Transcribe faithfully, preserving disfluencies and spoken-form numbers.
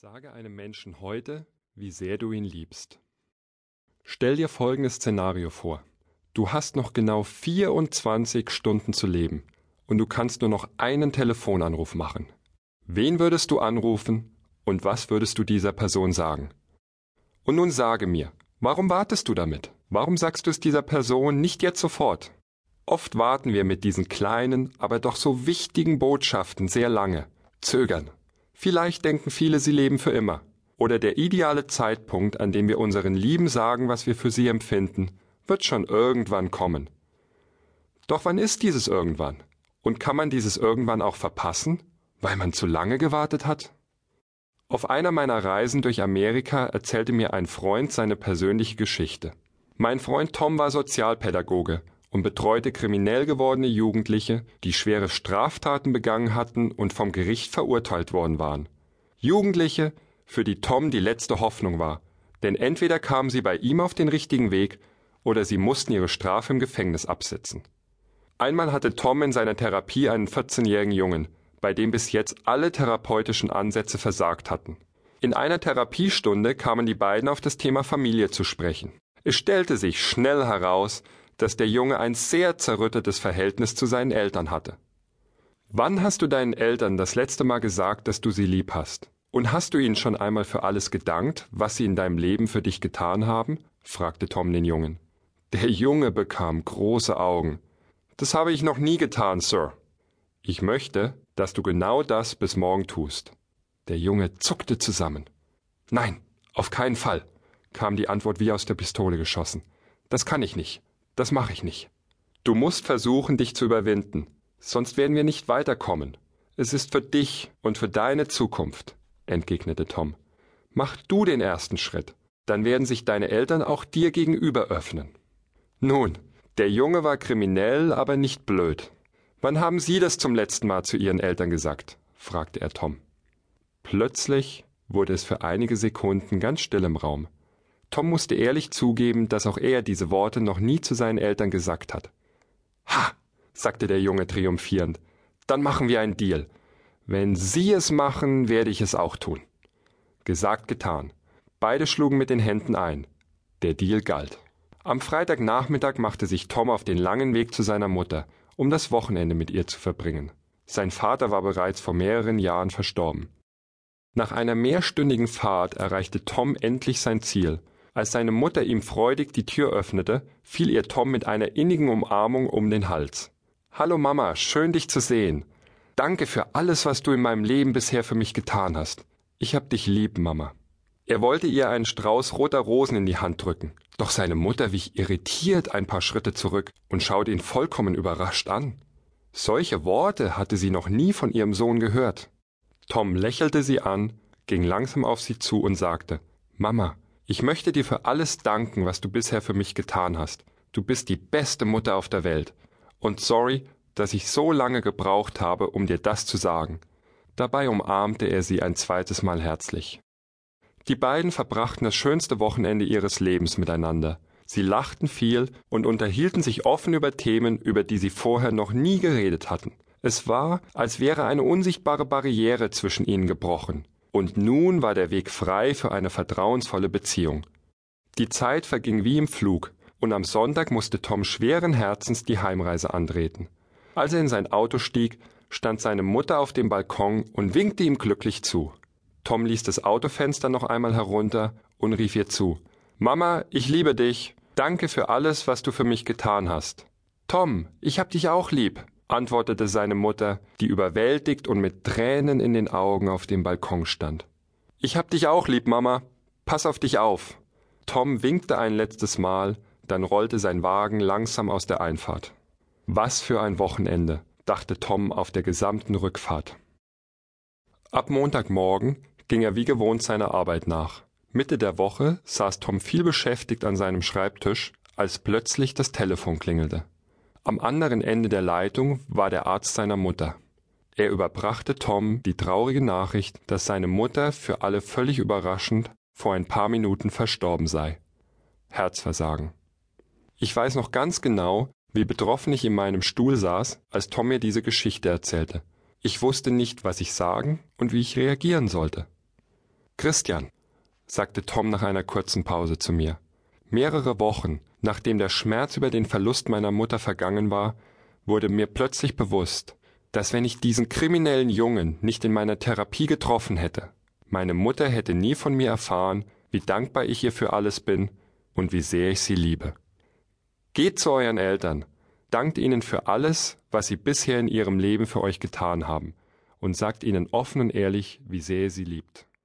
Sage einem Menschen heute, wie sehr du ihn liebst. Stell dir folgendes Szenario vor. Du hast noch genau vierundzwanzig Stunden zu leben und du kannst nur noch einen Telefonanruf machen. Wen würdest du anrufen und was würdest du dieser Person sagen? Und nun sage mir, warum wartest du damit? Warum sagst du es dieser Person nicht jetzt sofort? Oft warten wir mit diesen kleinen, aber doch so wichtigen Botschaften sehr lange, zögern. Vielleicht denken viele, sie leben für immer. Oder der ideale Zeitpunkt, an dem wir unseren Lieben sagen, was wir für sie empfinden, wird schon irgendwann kommen. Doch wann ist dieses irgendwann? Und kann man dieses irgendwann auch verpassen, weil man zu lange gewartet hat? Auf einer meiner Reisen durch Amerika erzählte mir ein Freund seine persönliche Geschichte. Mein Freund Tom war Sozialpädagoge und betreute kriminell gewordene Jugendliche, die schwere Straftaten begangen hatten und vom Gericht verurteilt worden waren. Jugendliche, für die Tom die letzte Hoffnung war, denn entweder kamen sie bei ihm auf den richtigen Weg oder sie mussten ihre Strafe im Gefängnis absitzen. Einmal hatte Tom in seiner Therapie einen vierzehnjährigen Jungen, bei dem bis jetzt alle therapeutischen Ansätze versagt hatten. In einer Therapiestunde kamen die beiden auf das Thema Familie zu sprechen. Es stellte sich schnell heraus, dass der Junge ein sehr zerrüttetes Verhältnis zu seinen Eltern hatte. Wann hast du deinen Eltern das letzte Mal gesagt, dass du sie lieb hast? Und hast du ihnen schon einmal für alles gedankt, was sie in deinem Leben für dich getan haben? Fragte Tom den Jungen. Der Junge bekam große Augen. Das habe ich noch nie getan, Sir. Ich möchte, dass du genau das bis morgen tust. Der Junge zuckte zusammen. Nein, auf keinen Fall, kam die Antwort wie aus der Pistole geschossen. Das kann ich nicht. Das mache ich nicht. Du musst versuchen, dich zu überwinden, sonst werden wir nicht weiterkommen. Es ist für dich und für deine Zukunft, entgegnete Tom. Mach du den ersten Schritt, dann werden sich deine Eltern auch dir gegenüber öffnen. Nun, der Junge war kriminell, aber nicht blöd. Wann haben Sie das zum letzten Mal zu Ihren Eltern gesagt? Fragte er Tom. Plötzlich wurde es für einige Sekunden ganz still im Raum. Tom musste ehrlich zugeben, dass auch er diese Worte noch nie zu seinen Eltern gesagt hat. Ha, sagte der Junge triumphierend, dann machen wir einen Deal. Wenn Sie es machen, werde ich es auch tun. Gesagt, getan. Beide schlugen mit den Händen ein. Der Deal galt. Am Freitagnachmittag machte sich Tom auf den langen Weg zu seiner Mutter, um das Wochenende mit ihr zu verbringen. Sein Vater war bereits vor mehreren Jahren verstorben. Nach einer mehrstündigen Fahrt erreichte Tom endlich sein Ziel. Als seine Mutter ihm freudig die Tür öffnete, fiel ihr Tom mit einer innigen Umarmung um den Hals. »Hallo Mama, schön dich zu sehen. Danke für alles, was du in meinem Leben bisher für mich getan hast. Ich hab dich lieb, Mama.« Er wollte ihr einen Strauß roter Rosen in die Hand drücken, doch seine Mutter wich irritiert ein paar Schritte zurück und schaute ihn vollkommen überrascht an. Solche Worte hatte sie noch nie von ihrem Sohn gehört. Tom lächelte sie an, ging langsam auf sie zu und sagte, »Mama, ich möchte dir für alles danken, was du bisher für mich getan hast. Du bist die beste Mutter auf der Welt. Und sorry, dass ich so lange gebraucht habe, um dir das zu sagen.« Dabei umarmte er sie ein zweites Mal herzlich. Die beiden verbrachten das schönste Wochenende ihres Lebens miteinander. Sie lachten viel und unterhielten sich offen über Themen, über die sie vorher noch nie geredet hatten. Es war, als wäre eine unsichtbare Barriere zwischen ihnen gebrochen. Und nun war der Weg frei für eine vertrauensvolle Beziehung. Die Zeit verging wie im Flug, und am Sonntag musste Tom schweren Herzens die Heimreise antreten. Als er in sein Auto stieg, stand seine Mutter auf dem Balkon und winkte ihm glücklich zu. Tom ließ das Autofenster noch einmal herunter und rief ihr zu. »Mama, ich liebe dich. Danke für alles, was du für mich getan hast.« »Tom, ich hab dich auch lieb«, antwortete seine Mutter, die überwältigt und mit Tränen in den Augen auf dem Balkon stand. »Ich hab dich auch lieb, Mama. Pass auf dich auf.« Tom winkte ein letztes Mal, dann rollte sein Wagen langsam aus der Einfahrt. Was für ein Wochenende, dachte Tom auf der gesamten Rückfahrt. Ab Montagmorgen ging er wie gewohnt seiner Arbeit nach. Mitte der Woche saß Tom viel beschäftigt an seinem Schreibtisch, als plötzlich das Telefon klingelte. Am anderen Ende der Leitung war der Arzt seiner Mutter. Er überbrachte Tom die traurige Nachricht, dass seine Mutter für alle völlig überraschend vor ein paar Minuten verstorben sei. Herzversagen. Ich weiß noch ganz genau, wie betroffen ich in meinem Stuhl saß, als Tom mir diese Geschichte erzählte. Ich wusste nicht, was ich sagen und wie ich reagieren sollte. Christian, sagte Tom nach einer kurzen Pause zu mir, mehrere Wochen, nachdem der Schmerz über den Verlust meiner Mutter vergangen war, wurde mir plötzlich bewusst, dass wenn ich diesen kriminellen Jungen nicht in meiner Therapie getroffen hätte, meine Mutter hätte nie von mir erfahren, wie dankbar ich ihr für alles bin und wie sehr ich sie liebe. Geht zu euren Eltern, dankt ihnen für alles, was sie bisher in ihrem Leben für euch getan haben, und sagt ihnen offen und ehrlich, wie sehr ihr sie liebt.